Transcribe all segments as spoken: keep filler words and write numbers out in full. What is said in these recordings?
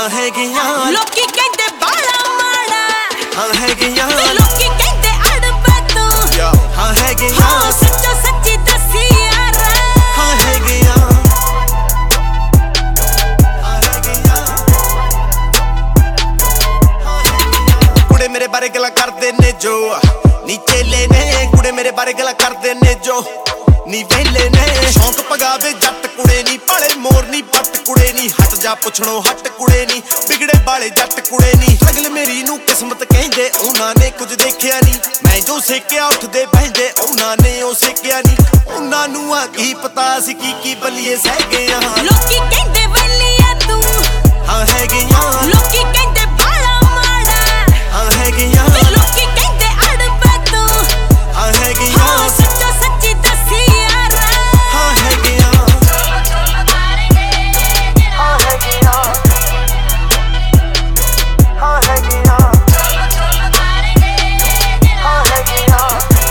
ਹਾਂ ਹੈਗੀਆਂ ਲੋਕੀ ਕਹਿੰਦੇ ਬਾਲਾ ਮਾੜਾ ਹਾਂ ਹੈਗੀਆਂ ਲੋਕੀ ਕਹਿੰਦੇ ਅੜਬਾ ਤੂੰ ਹਾਂ ਹੈਗੀਆਂ ਹਾਂ ਸੱਚੋ ਸੱਚੀ ਦੱਸੀ ਯਾਰ ਹਾਂ ਹੈਗੀਆਂ ਹਾਂ ਹੈਗੀਆਂ ਕੁੜੇ ਮੇਰੇ ਬਾਰੇ ਗੱਲਾਂ ਕਰਦੇ ਨੇ ਜੋ ਨੀ ਚੇਲੇ ਨੇ ਕੁੜੇ ਮੇਰੇ ਬਾਰੇ ਗੱਲਾਂ ਕਰਦੇ ਨੇ ਜੋ ਨੀ ਵੇਲੇ ਨੇ ਸ਼ੌਂਕ ਪਗਾਵੇ ਜੱਟ ਕੁੜੇ ਨੀ ਪਾਲੇ ਮੋਰ ਨੀ ਪੱਟ ਕੁੜੇ ਨੀ ਹਟ ਜਾ ਪੁੱਛਣੋਂ ਹਟ ਕੁੜੇ ਨੀ ਵਿਗੜੇ ਵਾਲੇ ਜੱਟ ਕੁੜੇ ਨੀ ਅਗਲ ਮੇਰੀ ਨੂੰ ਕਿਸਮਤ ਕਹਿੰਦੇ ਉਹਨਾਂ ਨੇ ਕੁਝ ਦੇਖਿਆ ਨੀ ਮੈਂ ਜੋ ਸੇਕਿਆ ਉੱਠਦੇ ਬਹਿੰਦੇ ਉਹਨਾਂ ਨੇ ਉਹ ਸੇਕਿਆ ਨੀ ਉਹਨਾਂ ਨੂੰ ਆ ਕੀ ਪਤਾ ਸੀ ਕੀ ਕੀ ਬੱਲੀਏ ਸਹਿ ਗਏ ਆ ਲੋਕੀ ਕਹਿੰਦੇ ਬੱਲੀਆ ਤੂੰ ਹਾਂ ਹੈਗੀਆਂ ਲੋਕੀ ਕਹਿੰਦੇ ਬਾਲਾ ਮਾੜਾ ਹਾਂ ਹੈਗੀਆਂ ਲੋਕੀ ਕਹਿੰਦੇ ਅੜਬਾ ਤੂੰ ਹਾਂ ਹੈਗੀਆਂ ਹਾਂ ਸੱਚੋ ਸੱਚੀ ਦੱਸੀ ਯਾਰ ਹਾਂ ਹੈਗੀਆਂ ਹਾਂ ਹੈਗੀਆਂ ਹਾਂ ਹੈਗੀਆਂ ਹਾਂ ਹੈਗੀਆਂ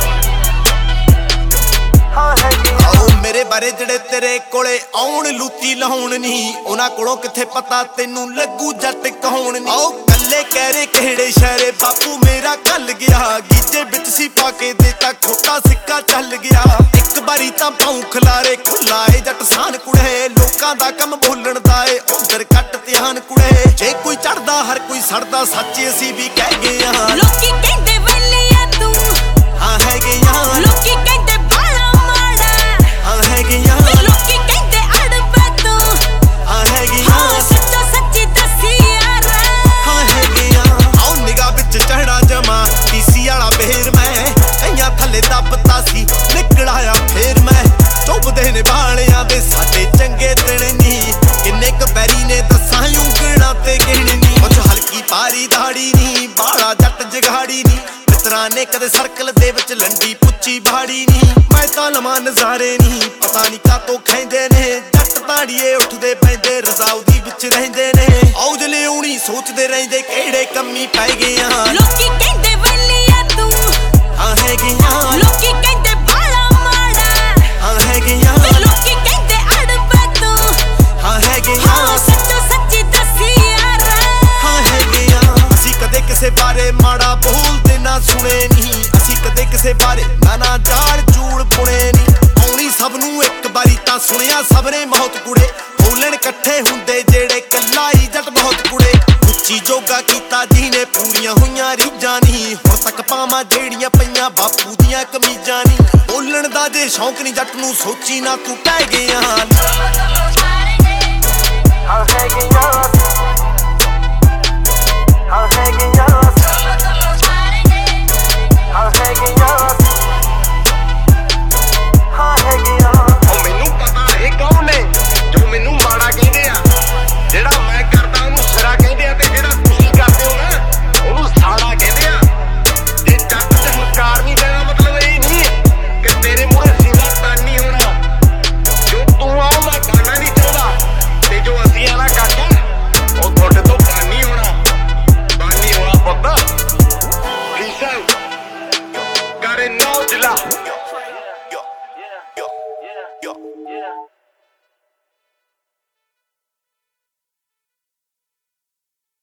ਹਾਂ ਹੈਗੀਆਂ ਆਓ ਮੇਰੇ ਬਾਰੇ ਜਿਹੜੇ ਤੇਰੇ ਕੋਲੇ ਆਉਣ ਲੂਤੀ ਲਾਉਣ ਨਹੀਂ ਉਹਨਾਂ ਕੋਲੋਂ ਕਿੱਥੇ ਪਤਾ ਤੈਨੂੰ ਲੱਗੂ ਜੱਟ ਕਹਾਉਣ ਨਹੀਂ ਆਓ ਕੱਲੇ ਕਹਿਰੇ ਕਿਹੜੇ ਸ਼ਹਿਰੇ ਬਾਪੂ ਮੇਰਾ ਕੱਲ ਗਿਆ ਗੀਜੇ ਵਿੱਚ ਸੀ ਪਾ ਕੇ ਦੇਤਾ ਖੋਟਾ ਸਿੱਕਾ ਚੱਲ ਗਿਆ ਇੱਕ ਵਾਰੀ ਤਾਂ ਪਾਉ ਖਲਾਰੇ ਖੁੱਲਾਏ ਜੱਟ ਸਾਨ ਕੁੜੇ ਲੋਕਾਂ ਦਾ ਕੰਮ ਬੋਲਣ ਦਾ ਏ ਉਧਰ ਕੱਟ ਧਿਆਨ ਕੁੜੇ ਜੇ ਕੋਈ ਚੜਦਾ ਹਰ ਕੋਈ ਸੜਦਾ ਸੱਚ ਅਸੀਂ ਵੀ ਕਹਿ ਗਏ ਆ ਲੋਕੀ ਕਹਿੰਦੇ ਬੱਲੀਆ ਤੂੰ ਹਾਂ ਹੈਗੀਆਂ ਲੋਕੀ ਕਹਿੰਦੇ ਬਾਲਾ ਮਾੜਾ ਹਾਂ ਹੈਗੀਆਂ ਲੋਕੀ ਕਹਿੰਦੇ ਅੜਬਾ ਤੂੰ ਹਾਂ ਹੈਗੀਆਂ ਹਾਂ ਸੱਚੋ ਸੱਚੀ ਦੱਸੀ ਯਾਰ ਹਾਂ ਹੈਗੀਆਂ ਆਉ ਨਿਗਾਹ ਵਿੱਚ ਚੜਾ ਜਮਾ ਟੀਸੀ ਵਾਲਾ ਬੇਰ ਮੈਂ ਕਈਆਂ ਥੱਲੇ ਦੱਬਤਾ ਸੀ ਨਿਕਲ ਆਇਆ ਫੇਰ ਮੈਂ ਚੁੱਭਦੇ ਨੇ ਬਾਲਿਆਂ ਦੇ ਸਾਡੇ ਚੰਗੇ ਦਿਨ ਨੀ ਕਿੰਨੇ ਕ ਪੈਰੀ ਨੇ ਦੱਸਾਂ ਉਂਗਲਾਂ ਤੇ ਗਿਣ ਨੀ ਕੁਝ ਹਲਕੀ ਪਾਰੀ ਦਾੜੀ ਨੀ ਬਾਲਾ ਜੱਟ ਜਗਾੜੀ ਨੀ ਮਿੱਤਰਾਂ ਨੇ ਕਦੇ ਸਰਕਲ ਦੇ ਵਿੱਚ ਲੰਡੀ ਪੁੱਚੀ ਬਾੜੀ ਨੀ ਮੈਂ ਤਾਂ ਲਵਾਂ ਨਜ਼ਾਰੇ ਨੀ ਪਤਾ ਨੀ ਕਾਤੋਂ ਖੈਂਦੇ ਨੇ ਜੱਟ ਤਾੜੀਏ ਉੱਠਦੇ ਪੈਂਦੇ ਰਜ਼ਾਉਦੀ ਵਿੱਚ ਰਹਿੰਦੇ ਨੇ ਔਜ ਲਿਆਉਣੀ ਸੋਚਦੇ ਰਹਿੰਦੇ ਕਿਹੜੇ ਕੰਮੀ ਪੈ ਗਏ ਆ ਲੋਕੀ ਕਹਿੰਦੇ ਬੱਲੀਆ ਤੂੰ ਹਾਂ ਹੈਗੀਆਂ ਲੋਕੀ ਕਹਿੰਦੇ ਬਾਲਾ ਮਾੜਾ ਹਾਂ ਹੈਗੀਆਂ ਲੋਕੀ ਕਹਿੰਦੇ ਅੜਬਾ ਤੂੰ ਹਾਂ ਹੈਗੀਆਂ ਹਾਂ ਸੱਚੋ ਸੱਚੀ ਦੱਸੀ ਯਾਰ ਹਾਂ ਹੈਗੀਆਂ ਅਸੀਂ ਕਦੇ ਕਿਸੇ ਬਾਰੇ ਮਾੜਾ ਬੋਲਦੇ ਨਾ ਸੁਣੇ ਨਹੀਂ ਅਸੀਂ ਕਦੇ ਕਿਸੇ ਬਾਰੇ ਨਾ ਨਾ ਜਾੜ ਜੂੜ ਪੁਣੇ ਨਹੀਂ ਆਉਣੀ ਸਭ ਨੂੰ ਇੱਕ ਵਾਰੀ ਤਾਂ ਸੁਣਿਆ ਸਭ ਨੇ ਬਹੁਤ ਕੁੜੇ ਬੋਲਣ ਇਕੱਠੇ ਹੁੰਦੇ ਜਿਹੜੇ ਕੱਲਾ ਹੀ ਜੱਟ ਬਹੁਤ ਕੁੜੇ ਉੱਚੀ ਜੋਗਾ ਕੀਤਾ ਜਿਹਨੇ ਪੂਰੀਆਂ ਹੋਈਆਂ ਰੀਝਾਂ ਨਹੀਂ ਹੁਣ ਤੱਕ ਪਾਵਾਂ ਜਿਹੜੀਆਂ ਪਈਆਂ ਬਾਪੂ ਦੀਆਂ ਕਮੀਜ਼ਾਂ ਨਹੀਂ ਬੋਲਣ ਦਾ ਜੇ ਸ਼ੌਂਕ ਨਹੀਂ ਜੱਟ ਨੂੰ ਸੋਚੀ ਨਾ ਤੂੰ ਕਹਿ ਗਿਆ